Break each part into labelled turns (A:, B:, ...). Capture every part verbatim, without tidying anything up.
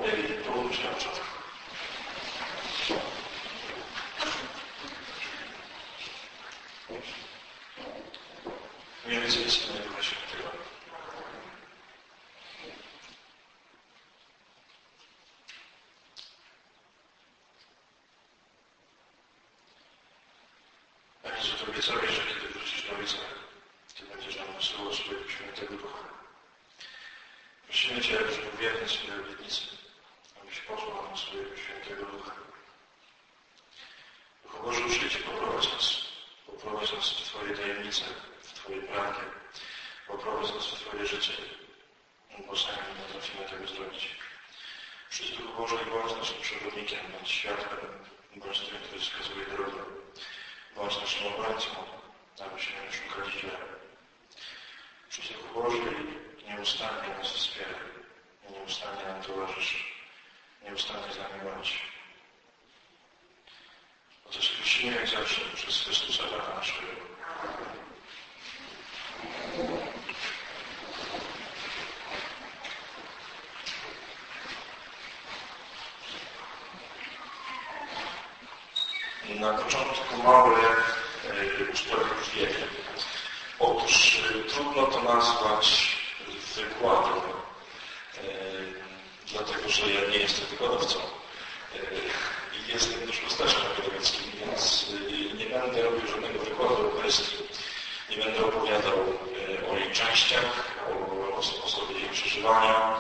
A: mieli powrócić na początek. Mniej więcej istnieje Ducha Świętego. A Jezus obiecałeś, że kiedy wrócisz do Ojca, Ty będziesz nam wysyłał swojego Świętego Ducha. Prosimy Cię, żeby wierny swojej obietnicy, abyś posłał nam swojego Świętego Ducha. Duchu Boży, przyjdź i poprowadź nas. Poprowadź nas w Twoje tajemnice, w Twojej prawdzie. Poprowadź nas w Twoje życie, bo sami nie potrafimy tego zrobić. Przyjdź, Duchu Boży, i bądź naszym przewodnikiem, bądź światłem, bądź tym, który wskazuje drogę. Bądź naszym obrońcą, abyśmy nie szukali źle. Przyjdź, Duchu Boży, i nieustannie nas wspiera, nieustannie nam towarzyszy, nieustannie z nami bądź. O to się prosimy jak zawsze przez Chrystusa Pana naszego. Na początku małe usprawiedliwienie. Otóż trudno to nazwać wykładem, dlatego że ja nie jestem wykładowcą. Jestem też pasterzem akademickim, więc nie będę robił żadnego wykładu Eucharystii. Nie będę opowiadał o jej częściach, o, o sposobie jej przeżywania,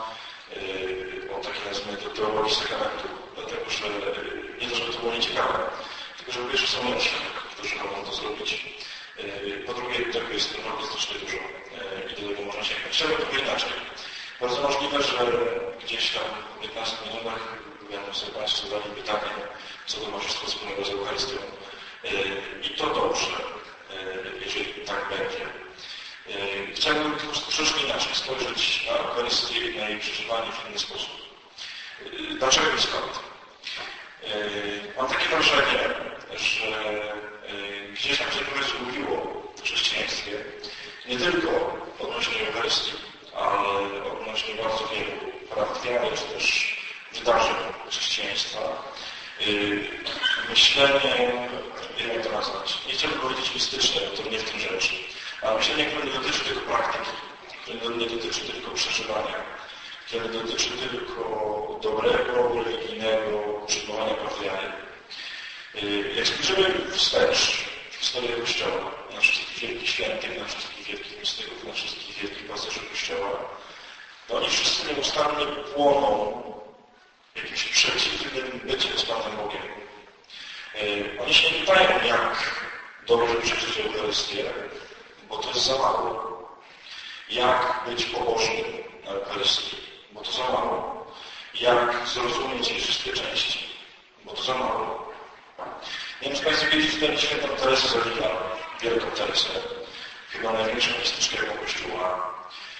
A: o takiej nazwijmy to teologii sakramentu, dlatego że nie to, żeby to było nieciekawe, tylko że po pierwsze są lepsi, którzy mogą to zrobić. Po drugie, tego jest naprawdę strasznie dużo i do tego można sięgnąć. Chciałbym trochę inaczej. Bardzo możliwe, że gdzieś tam w piętnastu minutach będą sobie Państwo zadali pytanie, co to ma wszystko wspólnego z Eucharystią. I to dobrze, jeżeli tak będzie. Chciałbym troszeczkę inaczej spojrzeć na Eucharystię i na jej przeżywanie w inny sposób. Dlaczego i skąd? Mam takie wrażenie, że gdzieś tam się trochę zgubiło w chrześcijaństwie, nie tylko odnośnie Eucharystii, ale odnośnie bardzo wielu praw wiary, czy też wydarzeń chrześcijaństwa. Myślenie, jak to nazwać, nie chciałbym powiedzieć mistyczne, bo to nie w tym rzecz, ale myślenie, które nie dotyczy tylko praktyki, które nie dotyczy tylko przeżywania, które dotyczy tylko dobrego, religijnego przyjmowania praw wiary. Jak spojrzymy wstecz w historię Kościoła, na wszystkich wielkich świętych, na wszystkich wielkich mistyków, na wszystkich wielkich pasterzy Kościoła, to oni wszyscy nieustannie płoną jakimś przeciwnym byciem z Panem Bogiem. Oni się nie pytają, jak dobrze przeżyć Eucharystię, bo to jest za mało. Jak być pobożnym na Eucharystii, bo to za mało. Jak zrozumieć jej wszystkie części, bo to za mało. Nie wiem, czy Państwo kiedyś czytali świętą Teresę z Avila, wielką Teresę, chyba największą mistyczkę Kościoła.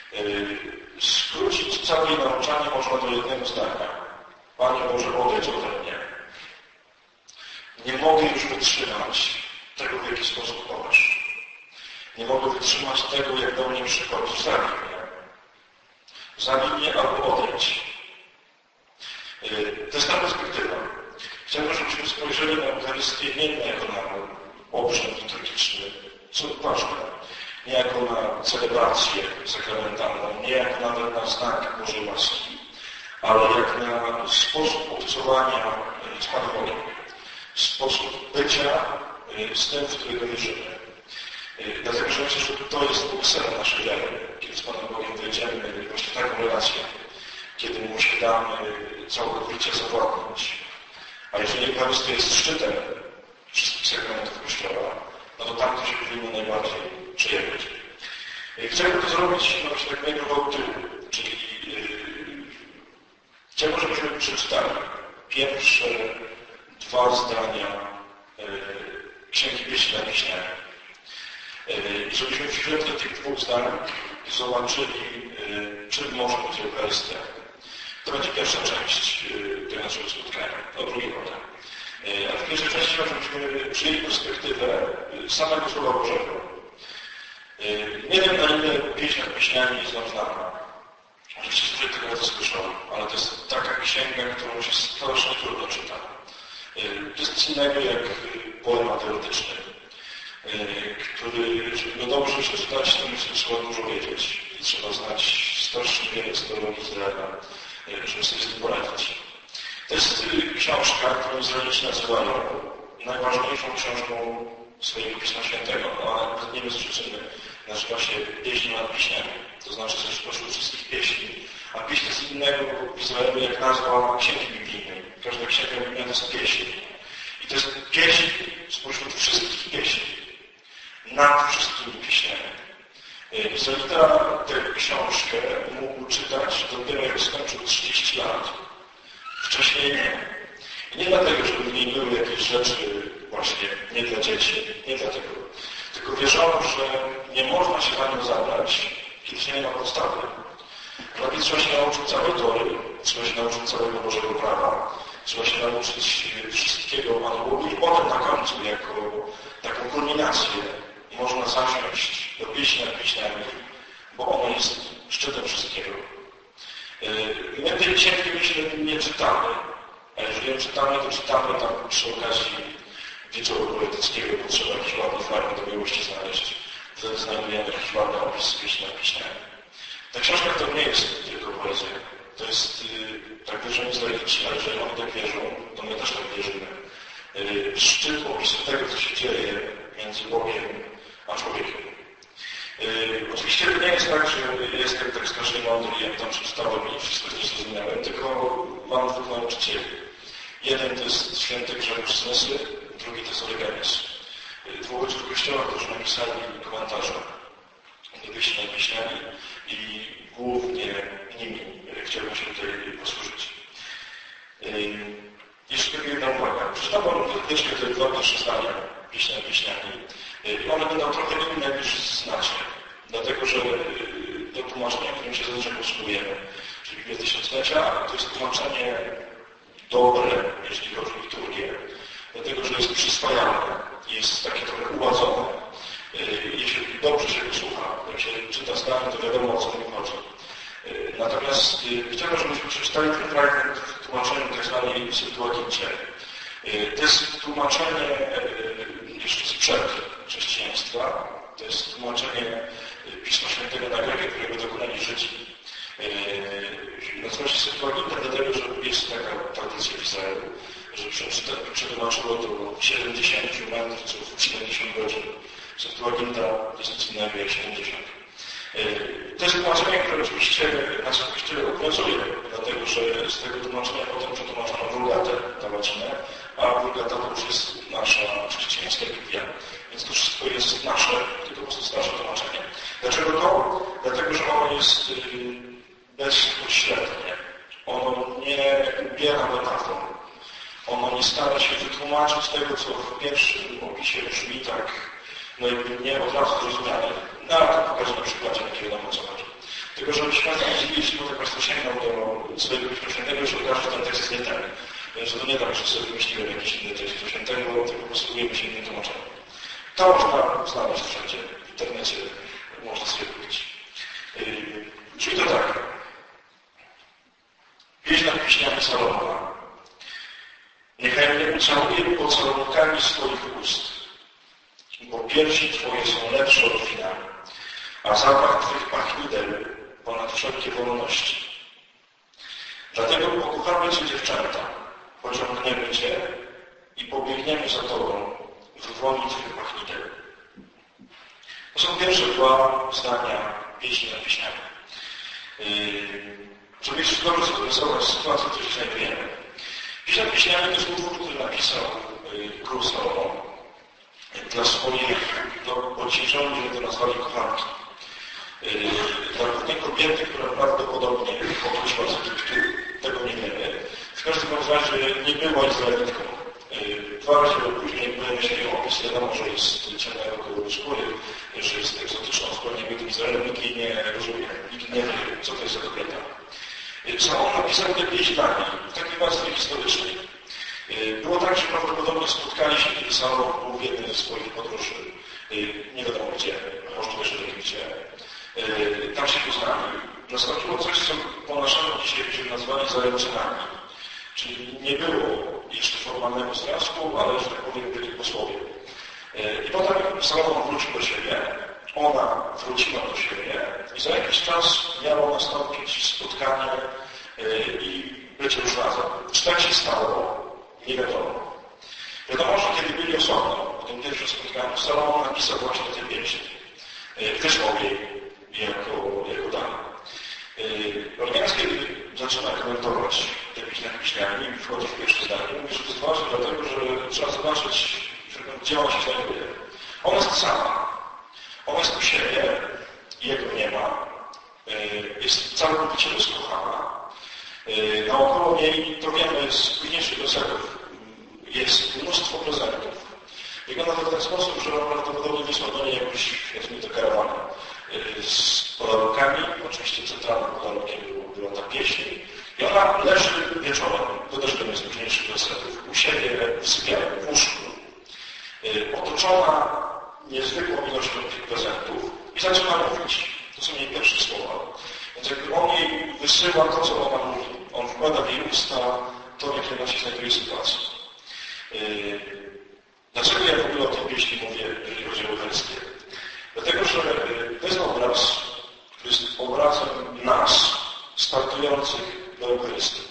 A: Skrócić całe jej nauczanie można do jednego zdania. Panie Boże, odejdź ode mnie. Nie mogę już wytrzymać tego, w jaki sposób kochasz. Nie mogę wytrzymać tego, jak do mnie przychodzisz. Zabij mnie. Zabij mnie albo odejdź. To jest ta perspektywa. Chciałbym, żebyśmy spojrzeli na Eucharystię nie jako na obrzęd liturgiczny, co ważne, nie jako na celebrację sakramentalną, nie jako nawet na znak Bożej łaski, ale jak na sposób obcowania z Panem Bogiem, sposób bycia z tym, w którego wierzymy. Dlatego, że myślę, że to jest sedno naszej wiary, kiedy z Panem Bogiem wejdziemy właśnie taką relację, kiedy Mu się damy całkowicie zawładnąć. A jeżeli Eucharystia jest szczytem wszystkich sakramentów Kościoła, no to tam to się powinno najbardziej przejawiać. Chciałbym to zrobić no, tak najpierw od tyłu, czyli yy, chciałbym, żebyśmy przeczytali pierwsze dwa zdania yy, Księgi Pieśni na Wiśniach. Yy, I żebyśmy w świetle tych dwóch zdań zobaczyli, yy, czym może być Eucharystia. To będzie pierwsza część yy, tego naszego spotkania, o drugiej potem. Yy, a w pierwszej części żebyśmy przyjęli perspektywę yy, samego Słowa Bożego. Nie wiem, na ile pieśń nad pieśniami jest nam znana. Oczywiście człowiek tego nie słyszał, ale to jest taka księga, którą się strasznie trudno czyta. To jest nic innego jak poemat teoretyczny, który, żeby go dobrze przeczytać, to myślę, trzeba dużo wiedzieć. I trzeba znać strasznie wiele historii Izraela, żeby sobie z tym poradzić. To jest książka, którą Izraelici nazywają najważniejszą książką swojego Pisma Świętego, ale nawet nie bez przyczyny nazywa się Pieśń nad Piśniami, to znaczy że spośród wszystkich pieśni, a pieśń jest innego w Izraelu jak nazwa księgi biblijnej. Każda księga biblijna to jest pieśń. I to jest pieśń spośród wszystkich pieśni, nad wszystkimi pieśniami. Izraelita tę książkę mógł czytać dopiero jak skończył trzydzieści lat. Wcześniej nie. I nie dlatego, żeby w niej były jakieś rzeczy właśnie nie dla dzieci, nie dlatego. Tylko wierzono, że nie można się na nią zabrać, kiedy się nie ma podstawy. Prawie trzeba się nauczyć całej Tory, trzeba się nauczyć całego Bożego Prawa, trzeba się nauczyć wszystkiego Panu Bogu i potem na końcu, jako taką kulminację, można zasiąść do pieśni nad pieśniami, bo ono jest szczytem wszystkiego. My tej księgi myślę nie czytamy, a jeżeli ją czytamy, to czytamy tam przy okazji wieczoru poetyckiego, bo trzeba jakiś ładny fragment do miłości znaleźć. Wtedy znajdujemy jakiś ładny opis pieśni nad pieśniami. Ta książka to nie jest tylko poezja. To jest, tak wierzą Izraelici, ale jeżeli oni tak wierzą, to my też tak wierzymy. Szczyt opisu tego, co się dzieje między Bogiem a człowiekiem. Yy, oczywiście to nie jest tak, że jestem tak strasznie mądry, jak tam przeczytałem i wszystko to zrozumiałem, tylko mam dwóch nauczycieli. Jeden to jest święty Grzegorz Smysły, drugi to jest Orygenes. Yy, dwóch ojców Kościoła, którzy napisali komentarze do pieśni nad pieśniami i głównie nimi chciałbym się tutaj posłużyć. Yy, jeszcze tylko jedna uwaga. Przeczytałem też te dwa pierwsze zdania pieśni nad pieśniami. I one będą trochę inne niż znacie, dlatego że to tłumaczenie, którym się zazwyczaj posługujemy, czyli Biblia Tysiąclecia, to jest tłumaczenie dobre, jeśli chodzi o liturgię, dlatego że jest przyswajalne, jest takie trochę uładzone. Jeśli dobrze się posłucha, jak się czyta zdanie, to wiadomo, o co mi chodzi. Natomiast chciałbym, żebyśmy przeczytali ten fragment w tłumaczeniu tak zwanej Septuagincie. To jest tłumaczenie jeszcze sprzed chrześcijaństwa. To jest tłumaczenie Pisma Świętego na grekę, którego dokonali Żydzi. Nazywa się Septuaginta, dlatego że jest taka tradycja w Izraelu, że przetłumaczyło to siedemdziesięciu mędrców w siedemdziesiąt godzin. Septuaginta jest nic innego jak siedemdziesiąt. To jest tłumaczenie, które oczywiście nas w Kościele obowiązuje, dlatego że z tego tłumaczenia potem przetłumaczono Wulgatę na łacinę, a Wulgata to już jest nasza chrześcijańska Biblia. Więc to wszystko jest nasze, tylko po prostu nasze tłumaczenie. Dlaczego to? Dlatego, że ono jest bezpośrednie. Ono nie ubiera metafor. Ono nie stara się wytłumaczyć tego, co w pierwszym opisie brzmi tak, no jakby nie od razu zrozumiane. No, ale to pokażę na przykładzie, jak wiadomo o co chodzi. Tylko, żeby się Państwo nie dziwili, bo tak Państwo sięgną do swojego Pisma Świętego, że okaże, że ten tekst jest nie ten. Że to nie tak, że sobie wymyśliłem jakiś inny tekst Pisma Świętego, tylko posługujemy się innym tłumaczeniem. To można znaleźć wszędzie. W internecie można sobie kupić. Yy, czyli to tak. Pieśń nad pieśniami Salomona. Niechaj mnie ucałuje pocałunkami swoich ust, bo piersi Twoje są lepsze od wina, a zapach Twych pachnideł ponad wszelkie wolności. Dlatego pokochamy Cię, dziewczęta, pociągniemy Cię i pobiegniemy za Tobą w woni Twych pachnideł. To są pierwsze dwa zdania pieśni nad pieśniami. Yy, żeby jeszcze dobrze zarysować sytuację, w której się znajdujemy. Pieśń nad pieśniami to jest utwór, który napisał yy, król Salomon dla swoich, no, pocieszeni, że to nazwali kochanki. Yy, dla pewnej kobiety, która prawdopodobnie pochodziła z Egiptu, tego nie wiemy. W każdym razie nie była Izraelitką. Yy, dwa razy później pojawia się jej opis, wiadomo, że jest ciemnego koloru skóry, że jest egzotyczną zupełnie bytym Izraelem, nikt jej nie rozumie, nikt nie wie, co to jest za kobieta. Salomon napisał te pieśń dla niej, w takiej warstwie historycznej. Było tak, że prawdopodobnie spotkali się, kiedy Salomon był w jednej ze swoich podróży, nie wiadomo gdzie, możliwe, że nie gdzie. Tam się poznali. Nastąpiło coś, co po naszemu dzisiaj byśmy nazwali zaręczynami. Czyli nie było jeszcze formalnego związku, ale, że tak powiem, byli posłowie. I potem Salomon wrócił do siebie, ona wróciła do siebie i za jakiś czas miało nastąpić spotkanie i bycie już razem. Czy tak się stało? Nie wiadomo. Wiadomo, że kiedy byli osobno, po tym pierwszym spotkaniu, Salomon napisał właśnie tę pieśń. Wysłał jej jako, jako dane. Ormiański, kiedy zaczyna komentować te piśnia piśniami i wchodzi w pierwsze zdanie, mówi, że to jest ważne, dlatego że trzeba zobaczyć, gdzie ona się znajduje. Ona jest sama. Ona jest u siebie i jego nie ma. Jest całkowicie rozkochana. Naokoło niej, to wiemy z późniejszych wersetów, jest mnóstwo prezentów. Wygląda to w ten sposób, że on prawdopodobnie wysłał do niej jakąś, jakąś to karawanę z podarkami. Oczywiście centralnym podarunkiem była ta pieśń. I ona leży wieczorem, to też wiemy z późniejszych wersetów, u siebie w sypialni, w łóżku, otoczona niezwykłą ilością tych prezentów i zaczyna mówić. To są jej pierwsze słowa. Więc jakby on jej wysyła to, co ona mówi. On wkłada w jej usta to, w jakiej ona się znajduje sytuacji. Dlaczego ja w ogóle o tej pieśni mówię, jeżeli chodzi o Eucharystię? Dlatego, że to jest obraz, który jest obrazem nas, startujących do Eucharystii.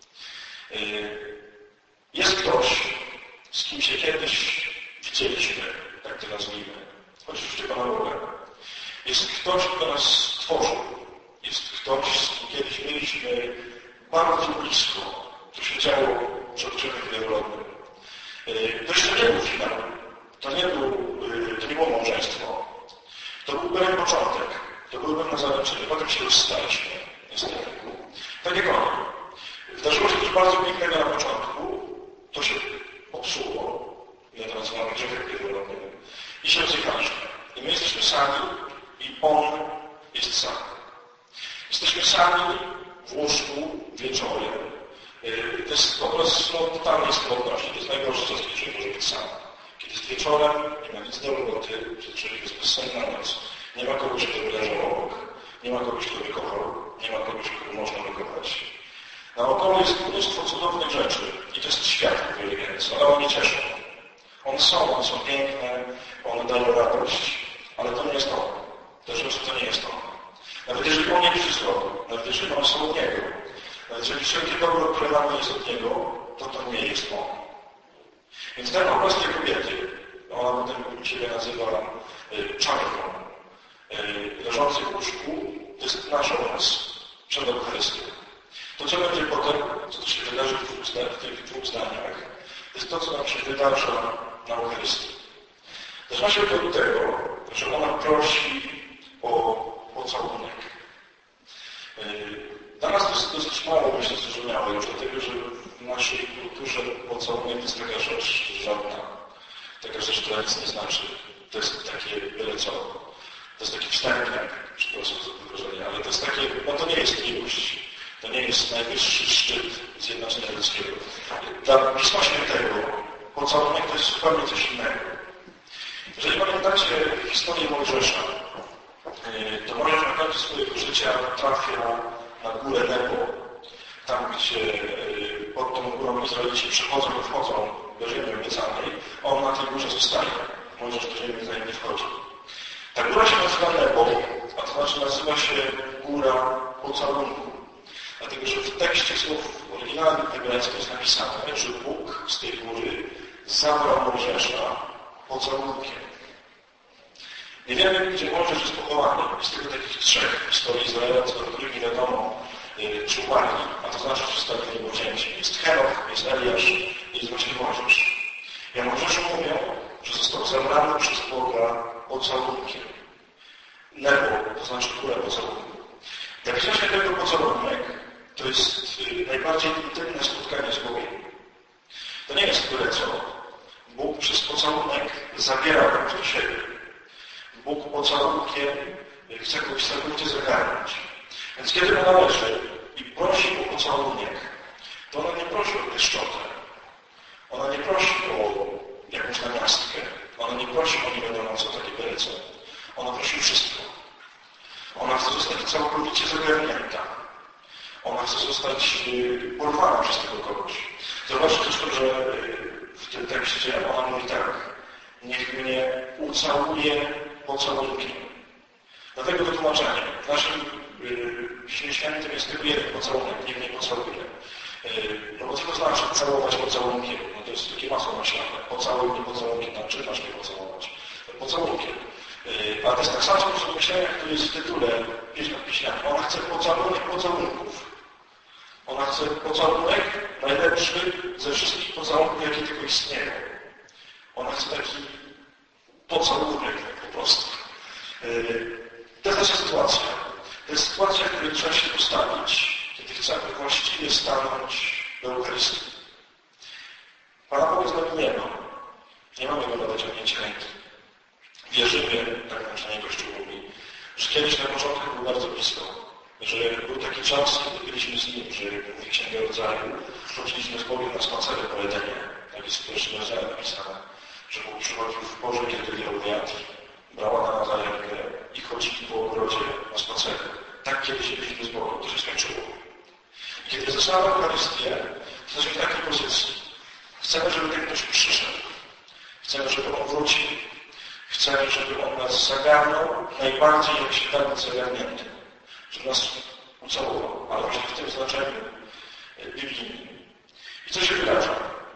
A: Jest ktoś, z kim się kiedyś widzieliśmy, tak to nazwijmy, choć już tylko na Boga. Jest ktoś, kto nas stworzył. Jest ktoś, z kim kiedyś byliśmy bardzo blisko. To się działo przed czymś wielorodnym. To jeszcze nie był finał. To nie, był, to nie było małżeństwo. To był pewien początek. To był pewne zaręczenie. Potem się rozstaliśmy. Niestety. Tak jak on. Wydarzyło się coś bardzo pięknego na początku. To się popsuło. Ja to nazywam grzechem pierworodnym. I się rozjechaliśmy. I my jesteśmy sami i on jest sam. Jesteśmy sami w łóżku wieczorem. To jest obraz no, totalnej samotności. To jest najgorsze, co człowiek może być sam. Kiedy jest wieczorem, nie ma nic do roboty, że człowiek jest bezsenny na noc. Nie ma kogoś, kto by leżał obok. Nie ma kogoś, kto by kochał. Nie ma kogoś, kogo można wykochać. Naokoło jest mnóstwo cudownych rzeczy. I to jest świat, który jest. Ale one nie cieszą. One są, one są piękne, one dają radość. Ale to nie jest on. Te rzeczy to nie jest on. Nawet jeżeli on nie przysłał, nawet jeżeli one są od niego, nawet jeżeli wszelkie dobro, które mamy jest od niego, to to nie jest on. Więc ten obraz tej kobiety, ona potem siebie nazywa y, czarną, y, leżący w łóżku, to jest nasz obraz przed Eucharystią. To, co będzie potem, co się wydarzy w, dwóch, w tych dwóch zdaniach, to jest to, co nam się wydarza na Eucharystii. Zaczyna się od tego, że ona prosi o pocałunek. Dla nas to jest dosyć mało, myślę, zrozumiałe już, dlatego że w naszej kulturze pocałunek to jest taka rzecz żadna. Taka rzecz, która nic nie znaczy. To jest takie byle co. To jest taki wstępniak, przepraszam za wyrażenie, ale to jest takie, no to nie jest miłość. To nie jest najwyższy szczyt Zjednoczenia Ludzkiego. Dla Pisma Świętego pocałunek to jest zupełnie coś innego. Jeżeli pamiętacie historię Mojżesza, to Mojżesz na końcu swojego życia trafia na górę Nebo, tam gdzie pod tą górą Izraelici przychodzą i wchodzą do ziemi obiecanej, a on na tej górze zostaje. Mojżesz do ziemi obiecanej nie wchodzi. Ta góra się nazywa Nebo, a to znaczy nazywa się góra pocałunku. Dlatego, że w tekście słów oryginalnym hebrajskim jest napisane, że Bóg z tej góry zabrał Mojżesza pocałunkiem. Nie wiemy, gdzie Mojżesz jest pochowany. Jest tylko takich trzech w historii Izraela, co do których nie wiadomo, czy umarli, a to znaczy, że zostali w niego wzięci. Jest Henoch, jest Eliasz i jest właśnie Mojżesz. I o Mojżeszu mówią, że został zabrany przez Boga pocałunkiem. Nebo, to znaczy górę pocałunku. Jak wziąć tego pocałunek, to jest najbardziej intymne spotkanie z Bogiem. To nie jest tyle, co Bóg przez pocałunek zabiera kogoś do siebie. Bóg pocałunkiem chce kogoś całkowicie zagarnąć. Więc kiedy ona leży i prosi o pocałunek, to ona nie prosi o pieszczotę. Ona nie prosi o jakąś namiastkę. Ona nie prosi o nie wiadomo co, takie byle co. Ona prosi o wszystko. Ona chce zostać całkowicie zagarnięta. Ona chce zostać porwana przez tego kogoś. Zobaczcie zresztą, że w tym tekście ona mówi tak: niech mnie ucałuje pocałunkiem. Dlatego wytłumaczenie. W naszym Piśmie Świętym jest tylko jeden pocałunek, niech mnie pocałuje. No bo co to znaczy całować pocałunkiem? No to jest takie masło maślane. Pocałuj mnie pocałunkiem, znaczy masz mnie pocałować. Pocałunkiem. A to jest tak samo sposób myślenia, który jest w tytule Pieśni Piśnianych. Ona chce pocałunek pocałunków. Ona chce pocałunek najlepszy ze wszystkich pocałunków, jakie tylko istnieją. Ona chce taki pocałunek po prostu. To jest nasza sytuacja. To jest sytuacja, w której trzeba się postawić, kiedy chcemy właściwie stanąć do Eucharystii. Pana Boga z nami nie ma. Nie mamy go na wyciągnięcie ręki. Wierzymy, tak nam przynajmniej Kościół mówi, że kiedyś na początku był bardzo blisko. Że był taki czas, kiedy byliśmy z nim, że w Księdze Rodzaju chodziliśmy z Bogiem na spacery po Edenie. Tak jest w pierwszym rozdziale napisane, że Bóg przychodził w porze, kiedy wiał wiatr, brała na za rękę i chodzili po ogrodzie na spacery. Tak kiedyś byliśmy z Bogiem, to się skończyło. I kiedy zaczynamy Eucharystię, to jesteśmy w takiej pozycji. Chcemy, żeby ten ktoś przyszedł. Chcemy, żeby on wrócił. Chcemy, żeby on nas zagarnął najbardziej, jak się da być zagarnięty. Żeby nas ucałował, ale właśnie w tym znaczeniu biblijnym. I co się wydarza?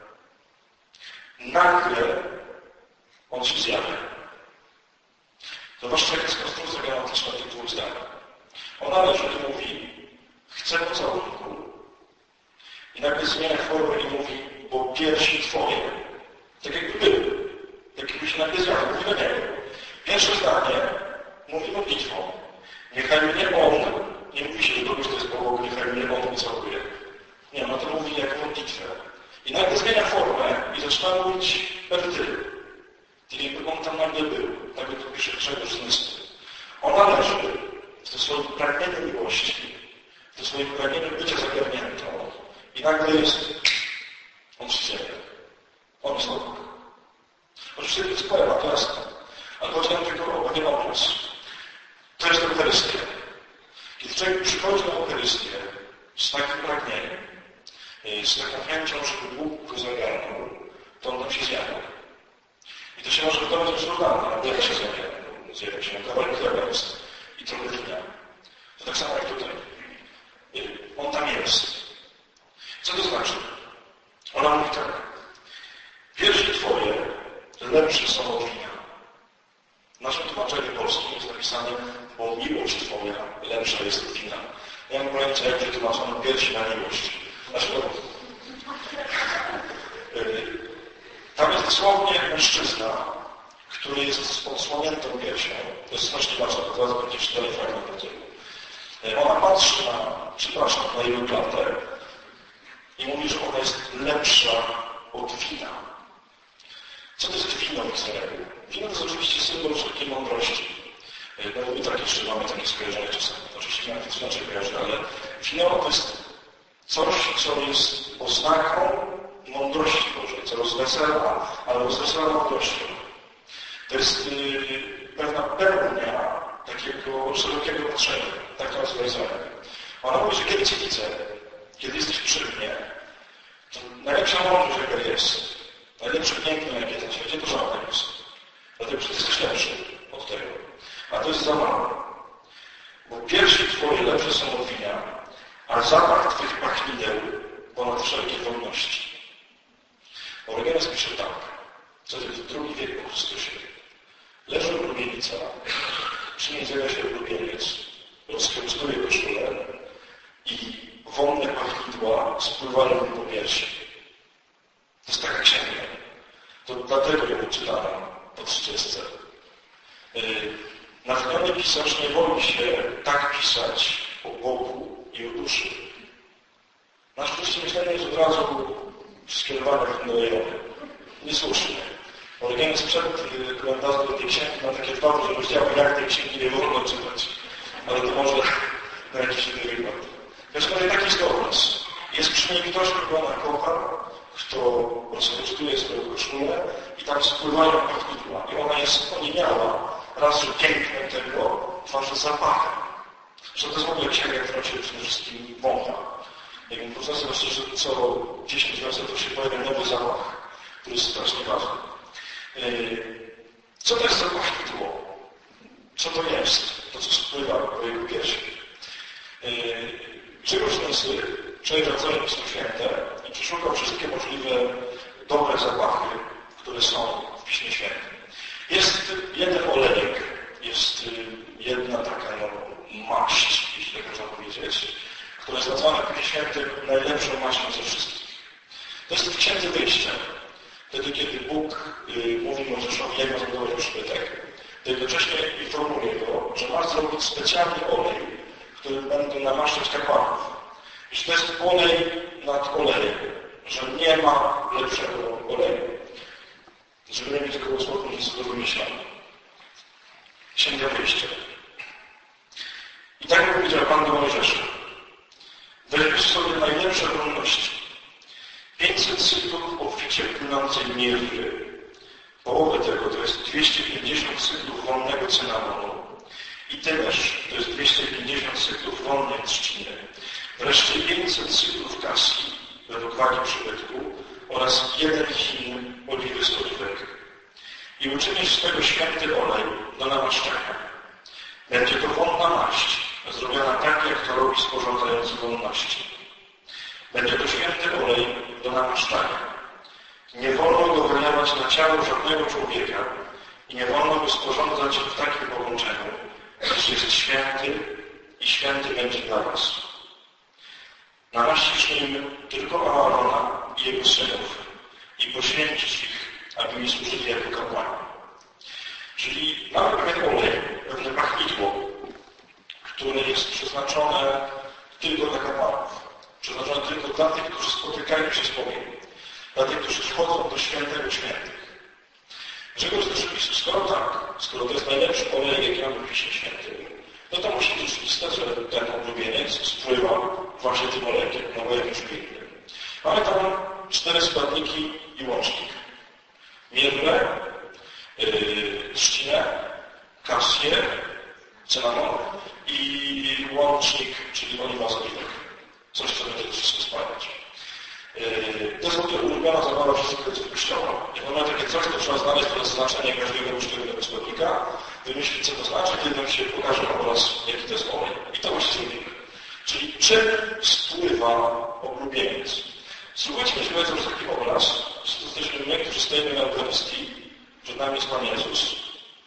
A: Nagle on się zjawia. Zobaczcie, jaka jest konstrukcja gramatyczna tych dwóch zdań. Ona leży i mówi: chcę pocałunku. I nagle zmienia formę i mówi: bo piersi twoje. Tak jakby były. Tak jakby się nagle zjawił. Mówi do niego. Pierwsze zdanie mówi modlitwą. Niechaj mnie on, nie mówi się do kogoś, to jest Bóg, niechaj mnie on ucałuje. Nie, no to mówi jako modlitwę. I nagle zmienia formę i zaczyna mówić per ty. Tak jakby on tam nagle był. Tak jak to pisze Grzegorz Zmysły. Ona leży w tym swoim pragnieniu miłości, w tym swoim pragnieniu bycia zagarniętą. I nagle jest on się zjawia. On jest obok. Oczywiście to jest poema, to jasne. Ale chodzi nam tylko o pewien obraz. To jest Eucharystia. Kiedy człowiek przychodzi na Eucharystię z takim pragnieniem, z taką chęcią, żeby Bóg go zagarnął, to on tam się zjawia. I to się może wydawać absurdalne, ale jak się zjawia? Zjawia się kawałek chleba jest i trochę wina. To tak samo jak tutaj. On tam jest. Co to znaczy? Ona mówi tak: piersi twoje lepsze są od wina. W naszym tłumaczeniu polskim jest napisane: bo miłość twoja lepsza jest od wina. Ja mam pojęcia, jak wytłumaczono piersi na miłość. Dlaczego? Tam jest dosłownie mężczyzna, który jest z odsłoniętą piersią. To jest znaczniwacza, to zaraz będzie czytali fragment. Ona patrzy na, przepraszam, na jego klatę i mówi, że ona jest lepsza od wina. Co to jest wino w Izraelu? Wino to jest oczywiście symbol wszelkiej mądrości. No my tak jeszcze mamy takie skojarzenia czasami. Oczywiście nie ma nic inaczej kojarzy, ale wino to jest coś, co jest oznaką mądrości Bożej, co rozwesela, ale rozwesela mądrością. To jest yy, pewna pełnia takiego szerokiego patrzenia. Tak to nazywa Izrael. Ona mówi, że kiedy Cię widzę, kiedy jesteś przy mnie, to najlepsza mądrość, jaka jest, najlepsze piękno, jakie jest na świecie, to żadne jest. Dlatego, że Ty jesteś lepszy od tego. A to jest za mało. Bo piersi Twoje lepsze są od wina, a zapach Twych pachnideł ponad wszelkie wolności. Orygenes pisze tak, co to jest drugi wiek po Chrystusie. Leży ulubienica, przy niej zjawia się ulubieniec, rozkręcuje koszulę i wonne pachnidła spływają mu po piersi. To jest taka księga. To dlatego ją czytałem po trzydziestce. Natchniony pisarz nie boi się tak pisać o Bogu i o duszy. Nasz oczywiście myślenie jest od razu skierowane w inne rejony. Niesłusznie. Orygenes przed komentarzem do tej księgi ma takie dwa rozdziały, jak tej księgi nie wolno czytać. Ale to może na jakiś inny wykład. W każdym razie taki jest obraz. Jest przy niej ktoś, kogo ona kocha, kto rozpocztuje swoją koszulę i tam spływają pachnidła. I ona jest oniemiała raz, że pięknem tego, dwa, że zapachem. Że to jest w ogóle księga, która się przede wszystkim wącha. Jakim procesem, że co dziesięć wersetów się pojawia nowy zapach, który jest strasznie ważny. Co to jest za pachidło? Co to jest? To, co spływa po jego piersi. Grzegorz Nysy przejrzał całe Pismo Święte i przeszukał wszystkie możliwe dobre zapachy, które są w Piśmie Świętym. Jest jeden olejek, jest jedna taka no, maść, jeśli tak można powiedzieć, która jest nazwana w Piśmie Świętym najlepszą maścią ze wszystkich. To jest w Księdze Wyjścia. Wtedy, kiedy Bóg y, mówi Mojżeszowi, jak ma zbudować przybytek, to jednocześnie informuje go, że ma zrobić specjalny olej, którym będą namaszczać kapłanów. I że to jest olej nad olejem, że nie ma lepszego oleju. Żeby nie mieć tylko słowa, nic do wymyślania. Księga Wyjścia. I tak jak powiedział Pan do Mojżesza, weźmiesz sobie najlepsze wolności. pięćset cyklów obficie płynącej mirry. Połowę tego to jest dwieście pięćdziesiąt cyklów wonnego cynamonu. I tyleż to jest dwieście pięćdziesiąt cyklów wonnej trzciny. Wreszcie pięćset cyklów kasji według wagi przybytku oraz jeden chin oliwy z oliwek. I uczynisz z tego święty olej do namaszczenia. Będzie to wonna maść, zrobiona tak, jak to robi sporządzający wonności. Będzie to święty olej do namaszczania. Nie wolno go wylewać na ciało żadnego człowieka i nie wolno go sporządzać w takim połączeniu, gdyż jest święty i święty będzie dla was. Namaścisz nim tylko Aarona i jego synów i poświęcisz ich, aby mi służyli jako kapłani. Czyli mamy pewien olej, pewne pachidło, które jest przeznaczone tylko dla kapłanów. Przeznaczone tylko dla tych, którzy spotykają się z Bogiem. Dla tych, którzy wchodzą do świętego świętych. Grzegorz też pisze, skoro tak, skoro to jest najlepszy olej, jaki mamy w Piśmie Świętym, no to musi być oczywiste, że ten oblubieniec spływa właśnie tym olejkiem, na olejem żywiołowym. Mamy tam cztery składniki i łącznik. Mirrę, yy, trzcinę, kasję, cynamon i łącznik, czyli oliwa z oliwek. Coś, co będzie to wszystko spalać. Yy, to jest w ogóle ulubiona zabawa wszystkich Kościoła. Jak mamy takie coś, to trzeba znaleźć to znaczenie każdego poszczególnego składnika, wymyślić, co to znaczy, kiedy nam się pokaże obraz, jaki to jest olej. I to właśnie zrobimy. Czyli czym spływa oblubieniec? Spróbujcie mieć powiedzmy taki obraz, że jesteśmy my, którzy stoimy na Eucharystii, przed nami jest Pan Jezus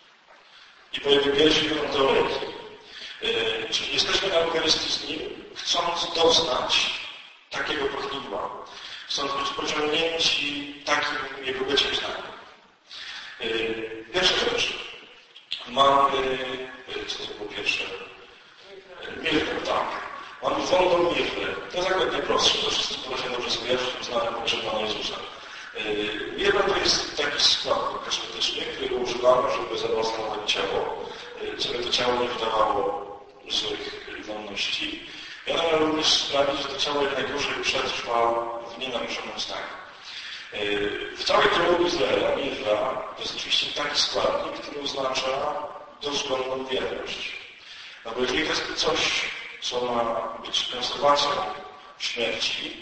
A: i po Jego piersi biorą te olejki. Yy, czyli jesteśmy na Eucharystii z Nim, chcąc doznać takiego pochlibła, chcąc być pociągnięci takim Jego byciem z nami. Yy, pierwsza rzecz. Mamy, yy, co to było pierwsze? Mirrę, tak. Mamy wolną mirrę. To jest akurat najprostsze, to wszyscy powinni dobrze skojarzyć, znane poprzez Pana Jezusa. Mirra to jest taki składnik kosmetyczny, którego używamy, żeby zabastować ciało, żeby to ciało nie wydawało złych wonności. I ona ma również sprawić, że to ciało jak najdłużej przetrwa w nienaruszonym stanie. W całej teologii Izraela mirra to jest oczywiście taki składnik, który oznacza dozgonną wierność. No bo jeżeli to jest coś, co ma być konserwacją śmierci,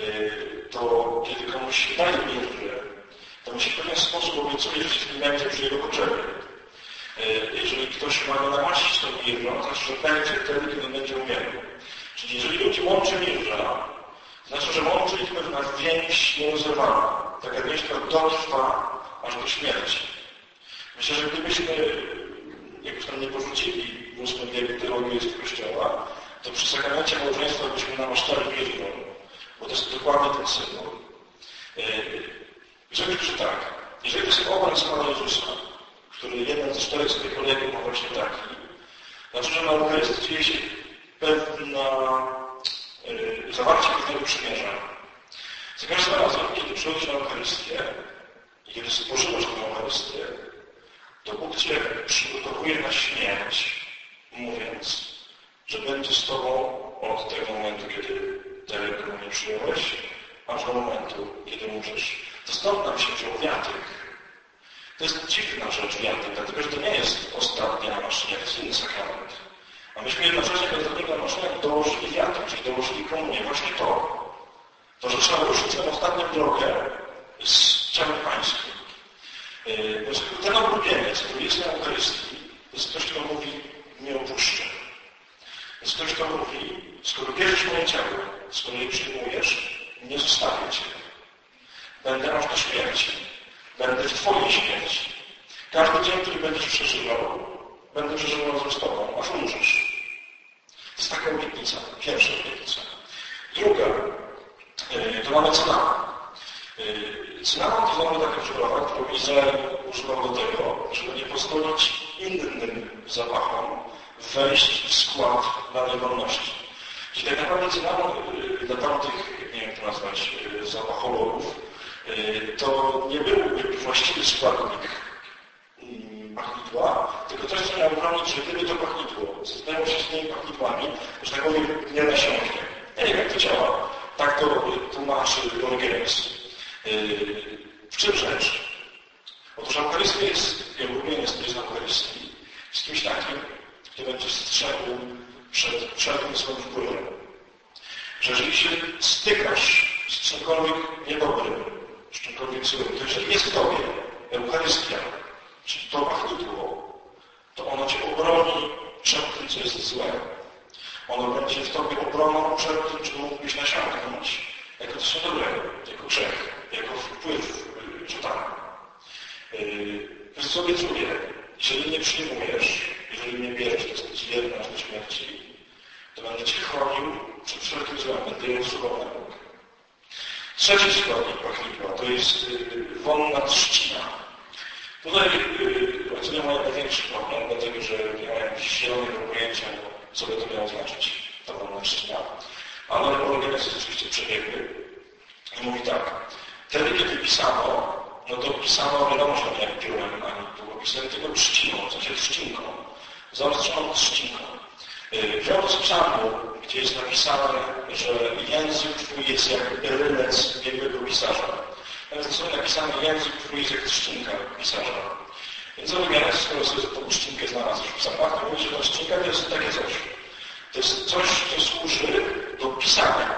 A: to kiedy komuś się daje mirrę, to musi w pewien sposób obiecuje, że się nie będzie przy jego potrzebie. Jeżeli ktoś ma go namaścić tą mirrą, to znaczy, że będzie wtedy, kiedy będzie umierał. Czyli jeżeli ludzi łączy mirra, to znaczy, że łączy ich pewna więź nierozerwana. Taka więź, która dotrwa aż do śmierci. Myślę, że gdybyśmy jakoś tam nie porzucili w ósmym wieku teologii jest Kościoła, to przy sakramencie małżeństwa byśmy namaszczali mirrą, bo to jest dokładnie ten symbol. Żeby przy tak, jeżeli to jest obraz Pana Jezusa, który jeden ze czterech swoich kolegów ma właśnie taki, znaczy, że na Eucharystii dzieje się pewna yy, zawarcie pewnego przymierza. Za każdym razem, kiedy przychodzisz na Eucharystię i kiedy spożywasz tę Eucharystię, to Bóg Cię przygotowuje na śmierć, mówiąc, że będzie z Tobą od tego momentu, kiedy tego nie przyjąłeś, aż do momentu, kiedy umrzesz. To stąd nam się wziął wiatyk. To jest dziwna rzecz wiatyk, dlatego że to nie jest ostatnia nasz śmiertelny sakrament. A myśmy jednocześnie do tego naczynia dołożyli wiatr, czyli dołożyli komunię. Właśnie to. To, że trzeba ruszyć tę ostatnią drogę z ciałem pańskim. Ten oblubieniec, który jest na Eucharystii, to jest ktoś, kto mówi, nie opuszczę. To jest ktoś, kto mówi, skoro bierzesz moje ciało, skoro je przyjmujesz, nie zostawię Cię. Będę aż do śmierci. Będę w Twojej śmierci. Każdy dzień, który będziesz przeżywał, będę przeżywał razem z Tobą, aż umrzesz. To jest taka obietnica, pierwsza obietnica. Druga, to mamy cynamon. Cynamon to mamy taka przyprawa, którą Izrael używał do tego, żeby nie pozwolić innym zapachom wejść w skład danej wolności. Czyli tak naprawdę cynamon dla tamtych, nie wiem jak to nazwać, zapachologów, to nie był właściwy składnik pachnidła, tylko coś, co miało bronić, że gdyby to pachnidło zdało się z tymi pachnidłami, że tak powiem, nie nasiąknie. Ja nie wiem, jak to działa. Tak to tłumaczy Origenes. W czym rzecz? Otóż Eucharystia jest, i ulubieniec, który jest na Eucharystii, z kimś takim, kto będzie strzegł przed wszelkim swoim wpływem. Że jeżeli się stykasz z czymkolwiek niedobrym, z czymkolwiek złym, to jeżeli jest w Tobie Eucharystia, czyli to pachnidło, to ono Cię obroni przed tym, co jest złe. Ono będzie w Tobie obroną przed tym, czym mógłbyś nasiąknąć jako coś dobrego, jako grzech, jako wpływ szatana. Więc co obiecuję, jeżeli nie przyjmujesz, jeżeli nie bierzesz, to jesteś wierny aż do śmierci, to będę Cię chronił przed wszelkim złem, będę je usuwał na bok. Trzeci składnik pachnidła to jest wonna trzcina. Tutaj to nie ma największy problem, dlatego że nie ma jakichś zielonego pojęcia, co by to miało znaczyć, ta wonna trzcina. Ale Origenes jest oczywiście przebiegły i mówi tak. Wtedy, kiedy pisano, no to pisano, wiadomo, że nie piórem ani długopisem, tylko trzciną, w sensie trzcinką, zaostrzoną trzcinką. Wziął z psalmu, gdzie jest napisane, że język Twój jest jak rylec biegłego pisarza. Nawet jest napisane, język Twój jest jak trzcinka pisarza. Więc Origenes, skoro sobie tą trzcinkę znalazł w psalmach, to mówi, że ta trzcinka to jest takie coś. To jest coś, co służy do pisania.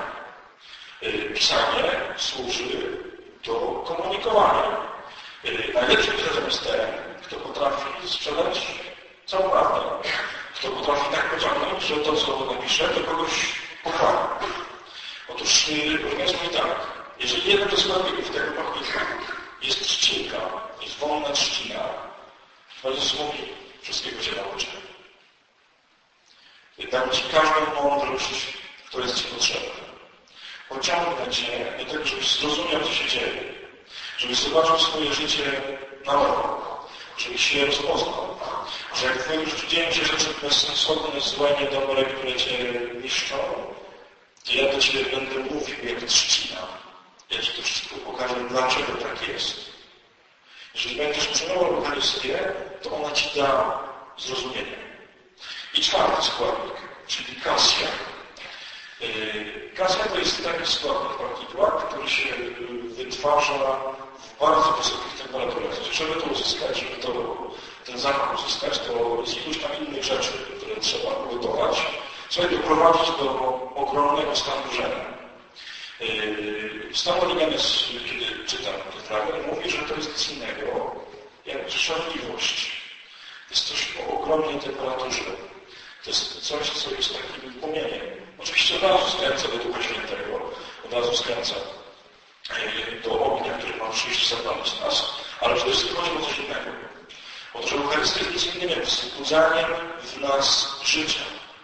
A: Pisanie służy do komunikowania. Najlepszym pisarzem jest ten, kto potrafi sprzedać całą prawdę. Kto potrafi tak pociągnąć, że to, co napisze, to kogoś pochwali. Otóż Origenes mówi tak, jeżeli jeden ze składników tego pachnidła jest trzcinka, jest wolna trzcina, to Jezus mówi, wszystkiego Cię nauczę. Dam Ci każdą mądrość, która jest Ci potrzebna. Pociągnę Cię do tego, żebyś zrozumiał, co się dzieje. Żebyś zobaczył swoje życie na nowo. Żebyś się rozpoznał. Że jak w Twoim życiu dzieją się rzeczy bezsensowne, złe, niedobre, które Cię niszczą, to ja do Ciebie będę mówił jak trzcina. Ja Ci to wszystko pokażę, dlaczego tak jest. Jeżeli będziesz przyjmował Eucharystię, to ona Ci da zrozumienie. I czwarty składnik, czyli kasja. Kasja to jest taki składnik pachnidła, który się wytwarza w bardzo wysokich temperaturach. Żeby to uzyskać, żeby to, ten zapach uzyskać, to jest iluś tam innych rzeczy, które trzeba ugotować, co doprowadzić do ogromnego stanu żenia. Stan Origenes, kiedy czytam tę fragment, mówi, że to jest nic innego jak szarliwość. To jest coś o ogromnej temperaturze. To jest coś, co jest takim płomieniem. Oczywiście od razu skręca do Ducha Świętego, od razu skręca do ognia, który ma przyjść zapalić nas, ale przede wszystkim chodzi o coś innego. Otóż Eucharystia jest nic innym jak wzbudzaniem w nas życia.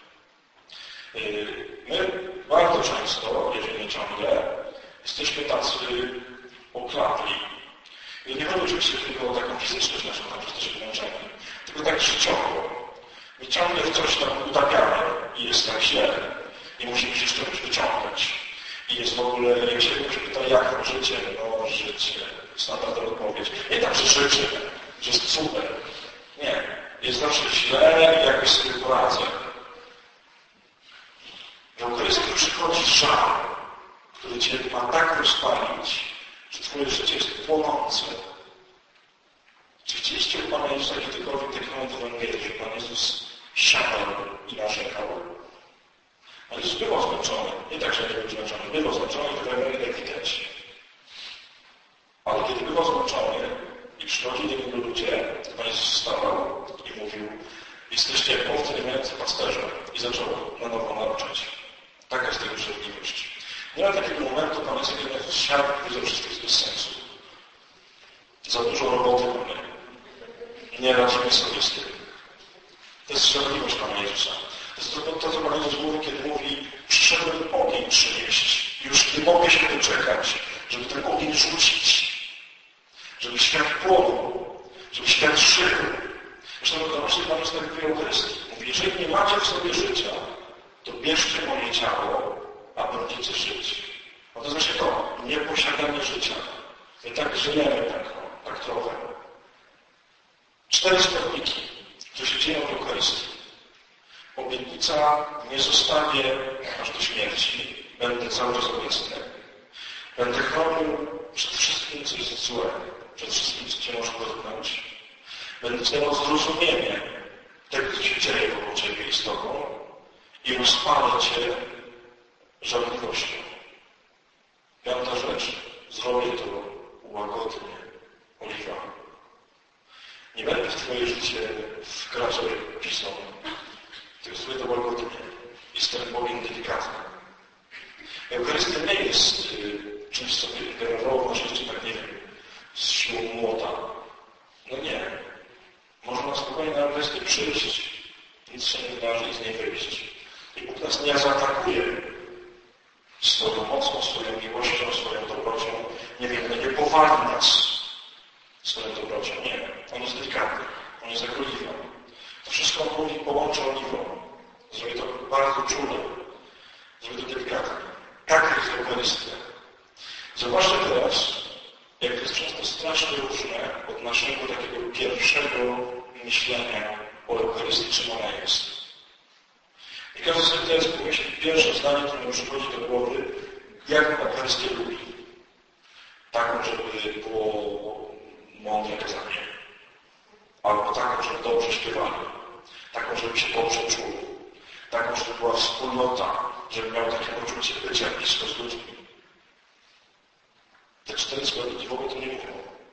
A: My bardzo często, jeżeli nie ciągle, jesteśmy tacy okradli. I nie chodzi oczywiście tylko o taką fizyczność naszą, tam jesteśmy zmęczeni, tylko tak życiowo. My ciągle w coś tam utapiamy i jest tak źle i musimy się z czegoś wyciągnąć. I jest w ogóle, jak się ktoś pyta, jak to życie? No życie. Standardowa odpowiedź. Nie tak, że życie, że jest super. Nie. Jest zawsze źle i jakoś sobie poradzę. W Eucharystii przychodzi żar, który Cię ma tak rozpalić, że Twoje życie jest płonące. Czy chcieliście u Pana Jezusa kiedykolwiek taki moment w Ewangelii, że Pan Jezus siadał i narzekał. A Jezus był oznaczony. Nie tak, że nie był oznaczony. Był oznaczony i to tak widać. Ale kiedy był oznaczony i przychodzili do niego ludzie, to Pan Jezus stawał i mówił: jesteście jak owce nie mające pasterza. I zaczął na nowo nauczać. Taka jest jego życzliwość. Nie ma takiego momentu, Pan Jezus, kiedy siadł i powiedział: wszystko jest bez sensu. Za dużo roboty mamy. Nie radzimy sobie z tym. To jest życzliwość Pana Jezusa. To jest to, co Pan Jezus mówi, kiedy mówi: przyszedłem ogień przynieść. Już nie mogę się doczekać, żeby ten ogień rzucić. Żeby świat płonął. Żeby świat żył. Zresztą zobaczcie, Pan Jezus tak mówi o Eucharystii. Mówi: jeżeli nie macie w sobie życia, to bierzcie moje ciało, a będziecie żyć. No to znaczy to, nieposiadanie życia. My tak żyjemy, tak, tak trochę. Cztery składniki, które się dzieją w Eucharystii. Obietnica: nie zostawię aż do śmierci, będę cały czas obecny. Będę chronił przed wszystkim, co jest złe, przed wszystkim, co Cię może dotknąć. Będę Cię dawał zrozumienie tego, co się dzieje wokół Ciebie i z Tobą i rozpalę Cię żarliwością. Piąta rzecz. Zrobię to łagodnie. Oliwa. Nie będę w Twoje życie wkraczał jak pisą. Tylko zrobię to łagodnie. Jestem Bogiem delikatny. Eucharystia nie jest y, czymś, co by generowało w naszym życiu, tak nie wiem, z siłą młota. No nie. Można spokojnie na Eucharystię przyjść, nic się nie wydarzy i z niej wyjść. I Bóg nas nie zaatakuje swoją mocą, swoją miłością, swoją dobrocią. Nie wiem, nie powali nas swoją dobrocią. Nie. On jest delikatny. On jest jak oliwa. To wszystko on mówi, połączy oliwą. Zrobi to bardzo czule. Zrobi to delikatnie. Tak jest Eucharystia. Zobaczcie teraz, jak to jest często strasznie różne od naszego takiego pierwszego myślenia o Eucharystii, czym ona jest. I każdy sobie teraz pomyśli pierwsze zdanie, które mu przychodzi do głowy, jak Eucharystię lubi. Taką, żeby było mądre kazanie. Albo taką, żeby dobrze śpiewali. Taką, żeby się dobrze czuł. Taką, żeby była wspólnota, żeby miał takie poczucie bycia blisko z ludźmi. Te cztery składniki w ogóle to nie mówią.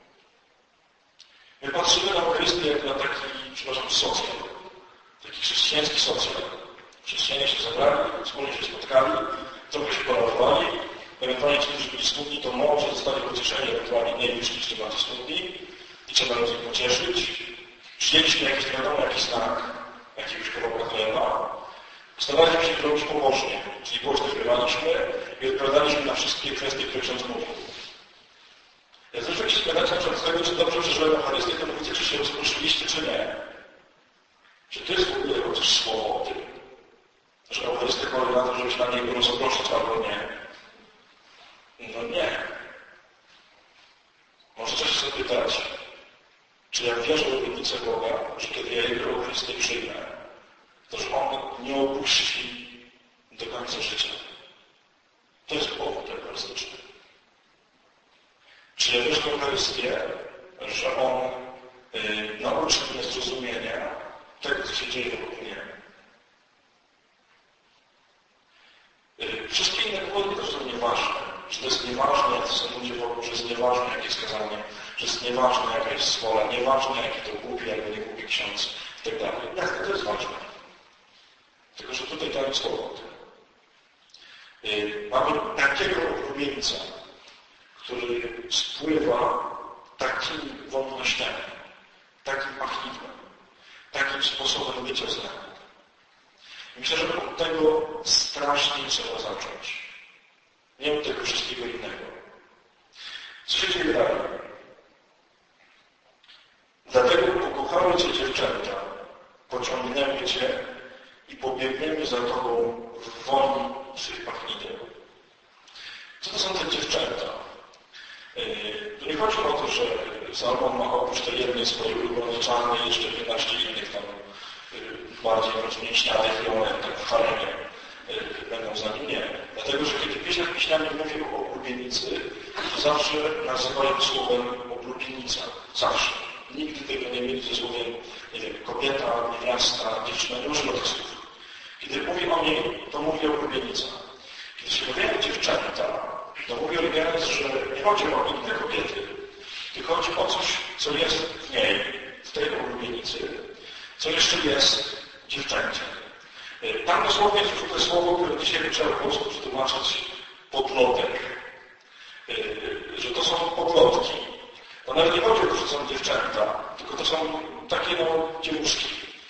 A: My patrzymy na Eucharystię jak na taki, przepraszam, socjal. Taki chrześcijański socjal. Chrześcijanie się zebrali, wspólnie się spotkali, trochę się porozmawiali. Ewentualnie ci, którzy byli smutni, to może zostali pocieszeni, ewentualnie nie wyszli, czy bardziej smutni i trzeba ludzi pocieszyć. Przyjęliśmy jakiś, nie wiadomo, jakiś znak, jakiegoś kawałka chleba. Staraliśmy się to robić pobożnie, czyli głośno śpiewaliśmy i odpowiadaliśmy na wszystkie kwestie, które ksiądz mówił. Jak zaczęliśmy się spytać na przykład z tego, czy dobrze przeżyłem Eucharystię, to mówicie, czy się rozproszyliście, czy nie. Czy to jest w ogóle chociaż słowo o tym, że Eucharystia polega na to, żeby się na niego rozproszyć, albo nie. No nie. Może coś się zapytać, czy jak wierzę w obietnicę Boga, że kiedy ja Jego Eucharystię przyjmę, to że On nie opuści do końca życia. To jest powód eucharystyczny. Czy ja wierzę w Eucharystię, że On y, nauczy mnie zrozumienia tego, co się dzieje wokół mnie. Y, wszystkie inne powody też są nieważne. Że to jest nieważne, jak to są ludzie wokół, że jest nieważne, jakie jest kazanie, że jest nieważne, jaka jest wola, nieważne, jaki to głupi albo nie głupi ksiądz i tak dalej. Jak to jest ważne? Tylko, że tutaj tam jest słowo o tym. Yy, mamy takiego oblubieńca, który spływa takimi wątpliwościami, takim pachniwem, takim sposobem bycia z nami. Myślę, że od tego strasznie trzeba zacząć. Nie od tego wszystkiego innego. Co się dzieje dalej? Dlatego pokochały Cię dziewczęta, pociągnęły Cię i pobiegniemy za Tobą w woni swych pachnideł. Co to są te dziewczęta? Tu nie chodzi o to, że Salomon ma oprócz tej jednej swojej ulubionej czarnej jeszcze piętnaście innych tam bardziej rozmięśnianych i one tak w haremie będą za nim. Nie. Dlatego, że kiedy pieśń pieśniami mówi o oblubienicy, to zawsze nazywają słowem oblubienica. Zawsze. Nigdy tego nie mieli ze słowem, nie wiem, kobieta, niewiasta, dziewczyna, nie używa tych słów. Kiedy mówi o niej, to mówi o ulubienica. Kiedy się pojawiają dziewczęta, to mówi Origenes, że nie chodzi o inne kobiety, tylko chodzi o coś, co jest w niej, w tej ulubienicy, co jeszcze jest dziewczęciem. Tam dosłownie jest to słowo, które dzisiaj trzeba po polsku przetłumaczyć podlotek. Że to są podlotki. To nawet nie chodzi o to, że są dziewczęta, tylko to są takie no, dziewuszki.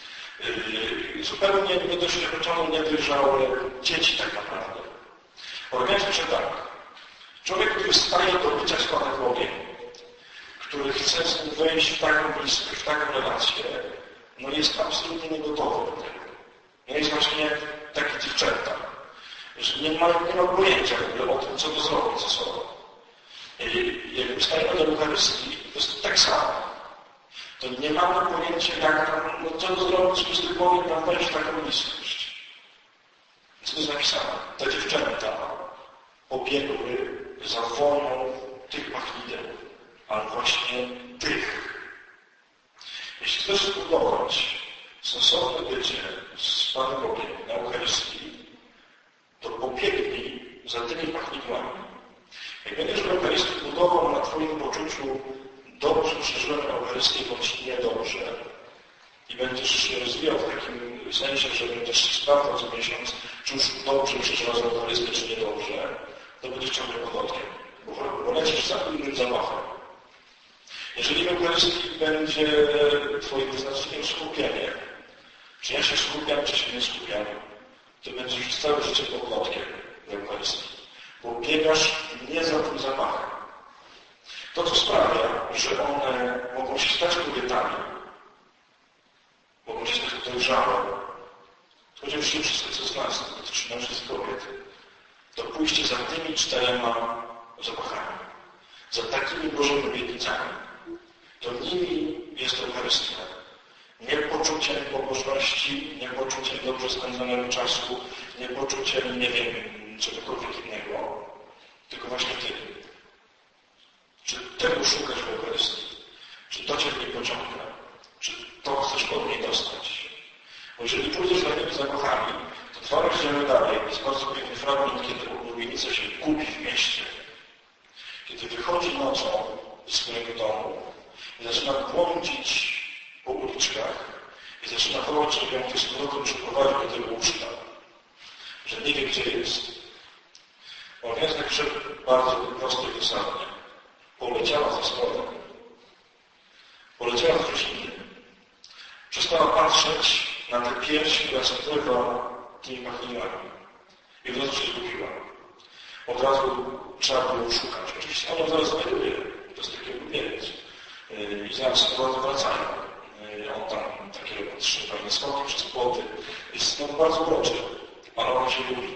A: Zupełnie niedoświadczone, niedojrzałe dzieci tak naprawdę. Origenes pisze tak. Człowiek, który staje do bycia z Panem Bogiem, który chce z nim wejść w taką bliskość, w taką relację, no jest absolutnie niegotowy do tego. No jest właśnie taki dziewczęta, że nie ma, nie ma pojęcia w ogóle o tym, co to zrobić ze sobą. I jakby stajemy do Eucharystii, to jest tak samo. To nie mamy pojęcia, jak, no, co to zrobić, żeby z tym Bogiem nam wejść w taką bliskość. Co to jest napisane? Te dziewczęta pobiegły za wonią tych pachnideł, ale właśnie tych. Jeśli chcesz zbudować sensowne bycie z Panem Bogiem na Eucharystii, to pobiegnij za tymi pachnidłami. Jak będziesz Eucharystii budował na Twoim poczuciu dobrze przeżyłem Eucharystię bądź niedobrze i będziesz się rozwijał w takim sensie, że będziesz sprawdzał co miesiąc, czy już dobrze przeżywasz Eucharystię, czy niedobrze, to będziesz ciągle podlotkiem, bo, bo lecisz za innym zamachem. Jeżeli w Eucharystii będzie Twoim wyznaczeniem skupienie, czy ja się skupiam, czy się nie skupiam, to będziesz już całe życie podlotkiem w Eucharystii, bo biegasz nie za tym zamachem. To, co sprawia, że one mogą się stać kobietami, mogą się stać dojrzałe, chociaż nie wszystko, co z nas, to dotyczy mężczyzn kobiet, to pójście za tymi czterema zapachami, za takimi Bożymi obietnicami. To nimi jest Eucharystia. Nie poczuciem pobożności, nie poczuciem dobrze spędzonego czasu, nie poczuciem, nie wiem, czegokolwiek innego, tylko właśnie Ty. Czy tego szukasz w Eucharystii? Czy to Cię w niej pociąga? Czy to chcesz od niej dostać? Bo jeżeli pójdziesz za tymi zakochami, to dwa rozdziały dalej jest bardzo piękny fragment, kiedy ulubienica się gubi w mieście. Kiedy wychodzi nocą ze swojego domu i zaczyna błądzić po uliczkach i zaczyna wołać, żeby ją ktoś z powrotem przyprowadził do tego łóżka, że nie wie, gdzie jest. On jest tak, że bardzo prosto i dosadnie. Poleciała za spodem. Poleciała za coś innym. Przestała patrzeć na tę pierś, która spływa tymi machinami. I od razu się zgubiła. Od razu trzeba było szukać. Oczywiście ona zaraz znajduje. To jest taki ulubieniec. I zaraz bardzo wracają. On tam takie trzy pewne schody przez płoty. Jest no, bardzo uroczy, ale ona się lubi.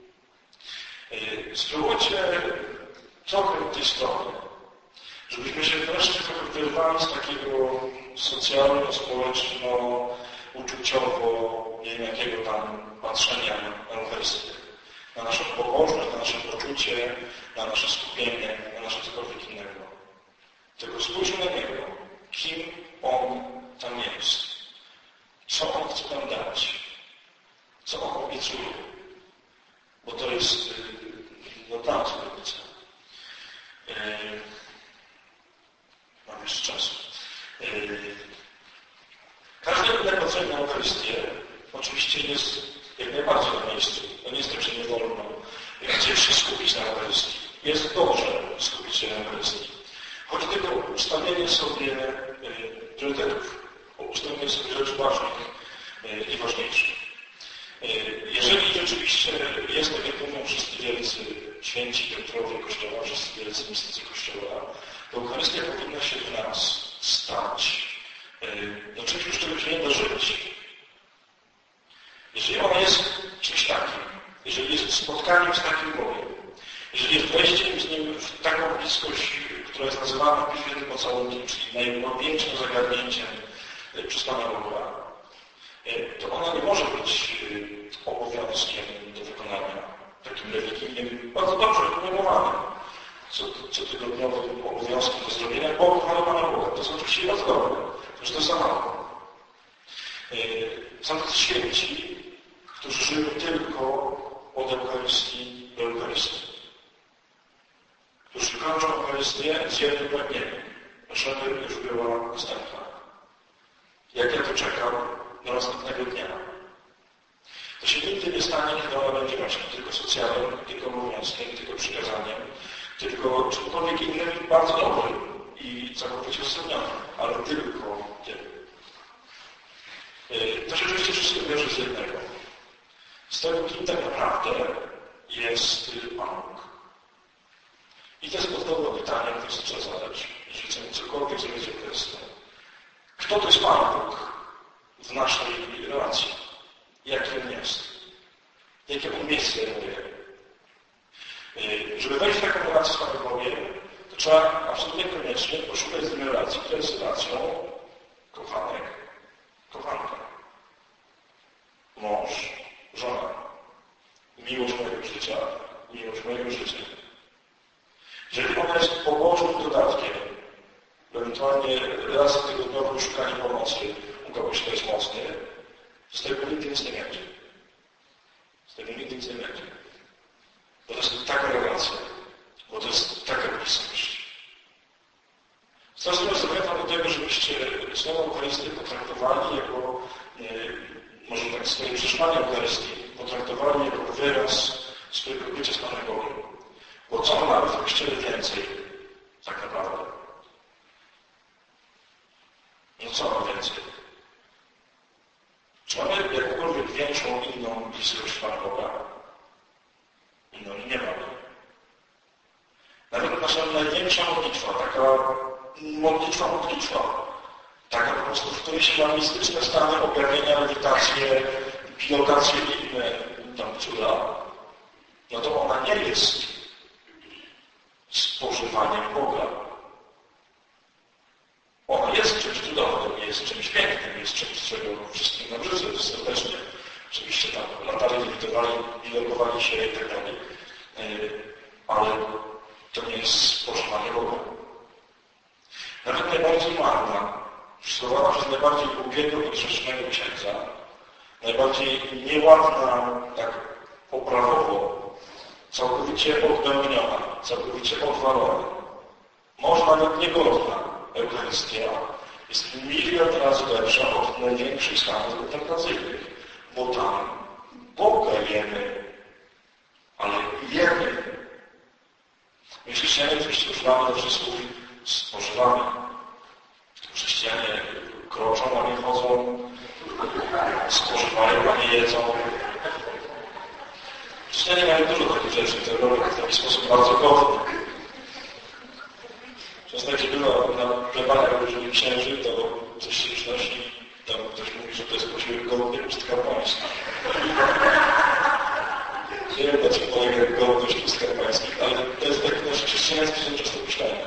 A: Spróbujcie trochę tej strony, żebyśmy się wreszcie trochę wyrwali z takiego socjalno-społeczno-uczuciowo, nie wiem jakiego tam patrzenia na Eucharystię. Na naszą pobożność, na nasze poczucie, na nasze skupienie, na nasze cokolwiek innego. Tylko spójrzmy na Niego, kim On tam jest, co On chce nam dać, co On obiecuje. Bo to jest no dla nas obietnica. Mam jeszcze czasu. Każde inne patrzenie na Eucharystię oczywiście jest jak najbardziej na miejscu. To nie jest tak, że nie wolno gdzieś się skupić na Eucharystii. Jest dobrze skupić się na Eucharystii. Chodzi tylko o ustawienie sobie priorytetów, o ustawienie sobie rzeczy ważnych i ważniejszych. Jeżeli rzeczywiście jest, tak jak mówią wszyscy wielcy święci Piotrowie Kościoła, wszyscy wielcy mistycy Kościoła, to Eucharystia powinna się w nas stać do czegoś, z czego się nie da żyć. Jeżeli ona jest czymś takim, jeżeli jest spotkaniem z takim Bogiem, jeżeli jest wejściem z Nim w taką bliskość, która jest nazywana w Piśmie tym pocałunkiem, czyli największym zagadnięciem przez Pana Boga, to ona nie może być obowiązkiem do wykonania, takim religijnym, bardzo dobrze wykonywany, co, co tygodniowym obowiązkiem do zrobienia, bo kochamy Pana Boga. To jest oczywiście bardzo dobre, to jest to za mało. Są tacy święci, którzy żyli tylko od Eucharystii do Eucharystii. Którzy kończą Eucharystię z jednym pragnieniem, żeby już była następna. Jak ja to czekam do następnego dnia. To się nigdy nie stanie, kiedy ona będzie właśnie tylko socjalnym, tylko obowiązkiem, tylko przykazaniem, tylko czymkolwiek innym bardzo dobrym i całkowicie uzasadnionym, ale tylko tym. To się oczywiście wszystko bierze z jednego. Z tego, kim tak naprawdę jest Pan Bóg. I to jest podstawowe pytanie, które trzeba zadać, jeżeli chcemy cokolwiek zrobić w Chrystusie. Kto to jest Pan Bóg w naszej relacji? Jaki On jest? Jakie On miejsce zajmuje? Żeby wejść w taką relację z Panem Bogiem, to trzeba absolutnie koniecznie poszukać z nim relacji, która jest relacją kochanek, kochanka, mąż, żona, miłość mojego życia, miłość mojego życia. Jeżeli ona jest pobożnym dodatkiem, ewentualnie raz tygodniowo szukanie pomocy u kogoś, kto jest mocny, z tego nigdy nic nie będzie. Z tego nigdy nic nie będzie. Bo to jest taka relacja, bo to jest taka bliskość. Strasznie Was zachęcam do tego, żebyście Słowo Eucharystię potraktowali jako, e, może tak swoim przeszłaniem Eucharystii, potraktowali jako wyraz swojego bycia z Panem Bogiem. Bo co mamy w Kościele więcej, tak naprawdę? No co mamy więcej? Czy mamy jakąkolwiek większą, inną bliskość Pana Boga? Inną nie mamy. Nawet nasza największa modlitwa, taka modlitwa, modlitwa, taka po prostu, w której się ma mistyczne stany objawienia, lewitacje, pilotacje i inne tam cuda, no to ona nie jest spożywaniem Boga. Ona jest czymś cudownym, jest czymś pięknym, jest czymś, czego wszystkim nam życzę serdecznie. Oczywiście tam latali, lewitowali, bilogowali się i tak dalej. Ale to nie jest spożywanie Boga. Nawet najbardziej marna, słowana przez najbardziej głupiego i grzesznego księdza, najbardziej nieładna, tak oprawowo, całkowicie odbębniona, całkowicie odwalona, może nawet niegodna Eucharystia jest milion razy lepsza od największych stanów kontemplacyjnych, bo tam Boga jemy, ale jemy. My chrześcijanie oczywiście używamy do wszystkich spożywamy. Chrześcijanie kroczą, a nie chodzą, spożywają, a nie jedzą. Chrześcijanie mają dużo takich rzeczy, które robią w taki sposób bardzo godny. Często jak się bywa na plebaniach różnych księży, to coś się przynosi, tam ktoś mówi, że to jest posiłek godny pustka pańska. Nie wiem, na czym polega godność pustka pańskich, ale to jest tak nasze chrześcijańskie są często myślenia.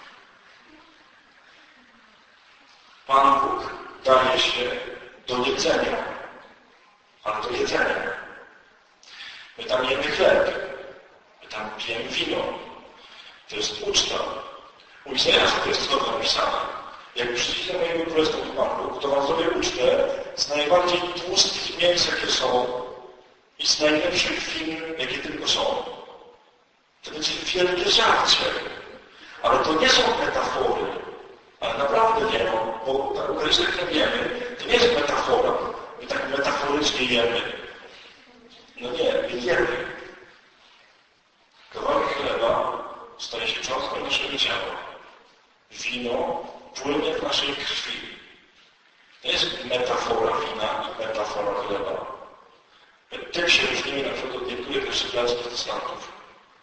A: Pan Bóg daje się do jedzenia, ale do jedzenia. My tam jemy chleb, my tam pijemy wino. To jest uczta. U Izajasza to jest zgodnie napisane. Jak przyjdziecie do mojego królestwa do Pan Bóg, to wam zrobię ucztę z najbardziej tłustych mięs, jakie są i z najlepszych win, jakie tylko są. To będzie wielkie żarcie. Ale to nie są metafory. Ale naprawdę nie, no, bo ta Eucharystia, którą jemy, to nie jest metafora. My tak metaforycznie jemy. No nie, my jemy. Kawałek chleba staje się cząstką naszego ciała. Wino płynie w naszej krwi. To jest metafora wina i metafora chleba. Tym się różnimy na przykład od niektórych naszych braci protestantów.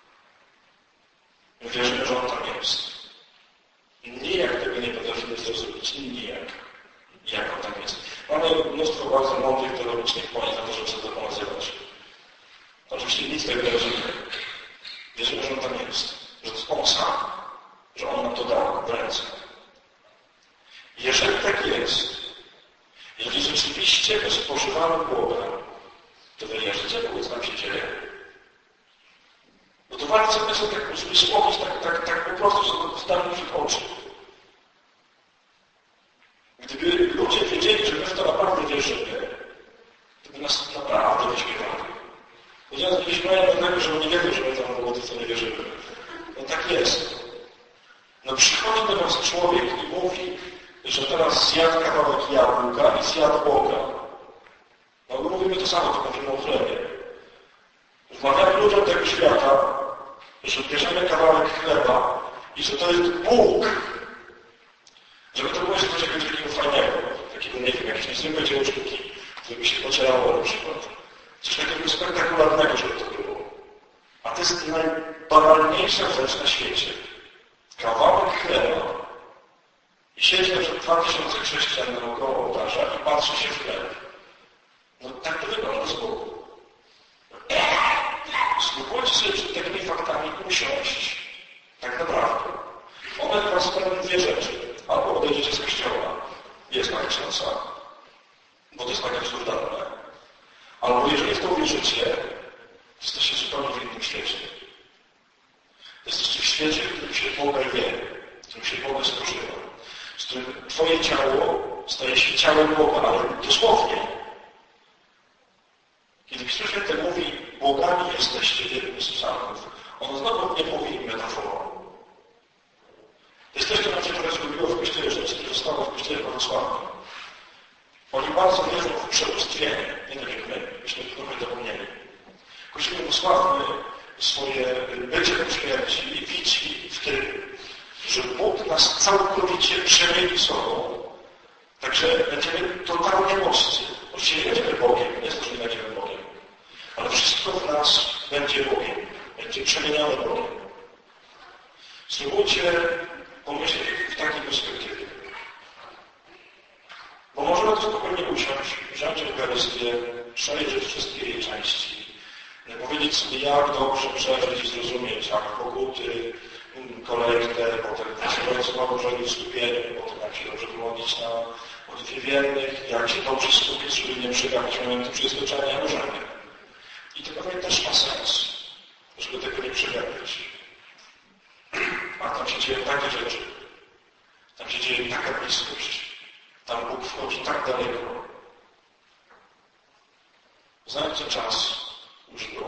A: My wierzymy, że On tam jest. Nijak tego nie potrafimy zrozumieć. Nijak. Jak On tam jest. Mamy mnóstwo bardzo mądrych teologicznych pojęć na to, żeby sobie to nazywać. Oczywiście nic tego nie rozumiemy. Wierzymy, że On tam jest. Że to jest On sam. Że On nam to dał w ręce. Jeżeli tak jest, jeżeli rzeczywiście spożywamy Boga, to wierzycie, bo co nam się dzieje? Bo to warto sobie sobie tak wysłowić, tak, tak, tak po prostu sobie postawić przed oczy. Gdyby ludzie wiedzieli, że my w to naprawdę wierzymy, to by nas naprawdę byśmy tak jest. No przychodzi do nas człowiek i mówi, że teraz zjadł kawałek jabłka i zjadł Boga. No bo mówimy to samo, to mówimy o chlebie. Wmawiamy ludziom tego świata, że bierzemy kawałek chleba i że to jest Bóg. Żeby to było jeszcze coś jakiegoś takiego fajnego, takiego, nie wiem, jakieś niezwykłe dzieło sztuki, żeby się pocierało na przykład. Coś takiego spektakularnego, żeby to było. A to jest najbanalniejsza rzecz na świecie. Kawałek chleba i siedzi na przykład dwa tysiące chrześcijan naokoło ołtarza i patrzy się w chleb. No tak to wygląda z boku. Spróbujcie sobie przed takimi faktami usiąść. Tak naprawdę. One was sprawią dwie rzeczy. Albo odejdziecie z kościoła, jest taka szansa, bo to jest tak absurdalne. Albo jeżeli w to wierzycie, jesteście zupełnie w innym świecie. Jesteście w świecie, w którym się Boga wie, w którym się Boga stworzyło, z którym Twoje ciało staje się ciałem Boga, ale dosłownie. Kiedy Pismo Święte mówi, bogami jesteście w jednym z psalmów, ono znowu nie mówi metaforą. To jest coś, co nam się trochę zgubiło w Kościele Rzeczy, co zostało w Kościele Prawosławnym. Oni bardzo wierzą w przebóstwienie, nie tak jak my, myśmy to trochę zapomnieli. Kościół Prawosławny swoje bycie po śmierci widzi w tym, że Bóg nas całkowicie przemieni sobą, także będziemy totalnie mocni. Oczywiście nie będziemy Bogiem, nie jest to, że nie będziemy Bogiem, ale wszystko w nas będzie Bogiem, będzie przemieniane Bogiem. Spróbujcie pomyśleć w takiej perspektywie. Bo możemy to spokojnie usiąść, wziąć Eucharystię, przejrzeć wszystkie jej części, powiedzieć sobie, jak dobrze przeżyć i zrozumieć, jak pokuty, kolektę, potem pracując na Bożeniu w skupieniu, potem jak się dobrze pomodlić na modlitwie wiernych, jak się dobrze skupić, żeby nie przegapić momentu przeskoczenia różnych. I to pewnie też ma sens, żeby tego nie przegapić. A tam się dzieją takie rzeczy. Tam się dzieje taka bliskość. Tam Bóg wchodzi tak daleko. Znajdźcie czas, już go